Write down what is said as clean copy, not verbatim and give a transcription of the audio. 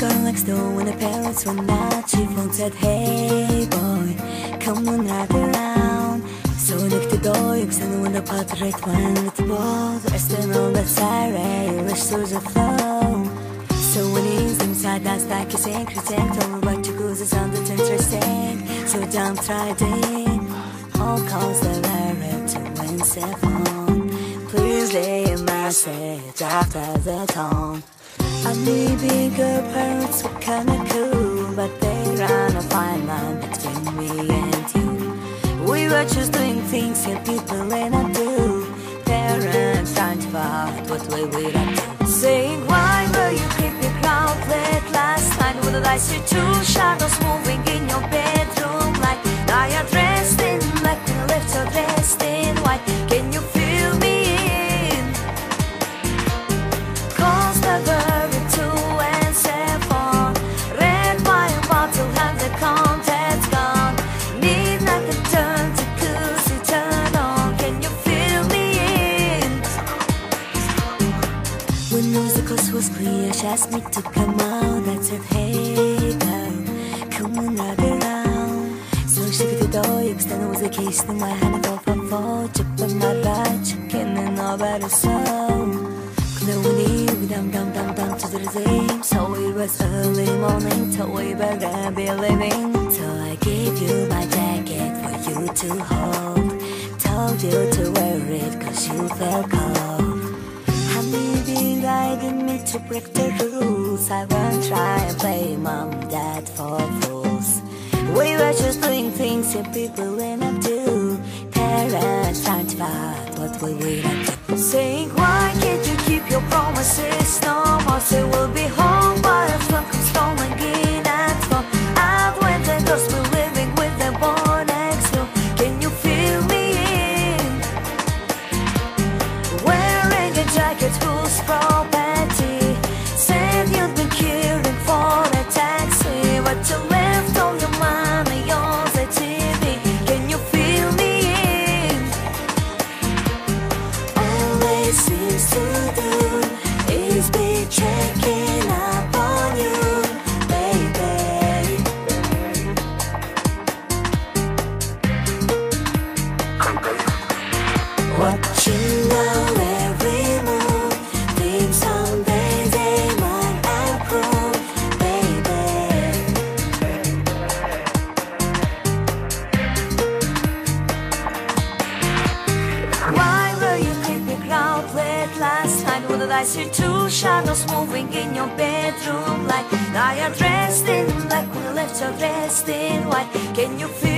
girl next door when her parents were not. She phoned, said, hey boy, come on right around. So looked the door, you can when the portrait went with the ball. Resting on that siren, wish there was a flow. So when he's inside, that's like a secret. Tell me what you goes, it sounded interesting. So don't try it. All calls the lyric to win cell phone. Please leave a message after the tone. I may be good parents were kinda cool, but they ran a fine line between me and you. We were just doing things that people may not do. Parents trying to fight what we would have to. Saying, why were you creeping crowd late last night? Would I see two shadows moving in your bedroom? Like I am dressed in black when I left her dressed in white. Can you feel me in? Cause the very two and seven. Red wine bottle and the contents gone. Midnight and turn to cozy turn on. Can you feel me in? When the coast was clear, she asked me to come out. I said, hey girl, come on right around. So she got the door, you extended was the case. In my hand, I go for four. Chip on my right, chicken and all better so. Clowning, dum to the rhythm. So it was early morning, so we were gonna be living. So I gave you my jacket for you to hold. Told you to wear it cause you felt cold. Honey, I didn't mean to break the rules. I won't try and play mom, dad for fools. We were just doing things that people will not do. Parents trying to fight what we will not do. Saying, why can't you keep your promises? No more, say we'll be home, but a phone comes calling in at 4. Out when the girls were living with the boy next door. Can you feel me in? Wearing a jacket whose property. Said you'd been queuing for a taxi, but you left all your money on the TV. Can you feel me in? All it seems to do is be checking up on you, baby. Watching now every move, think someday they might approve, baby. Why were you creeping out late last night? What did I see two shadows moving in your bedroom? Like I am dressed in black when I left her dressed in white. Can you feel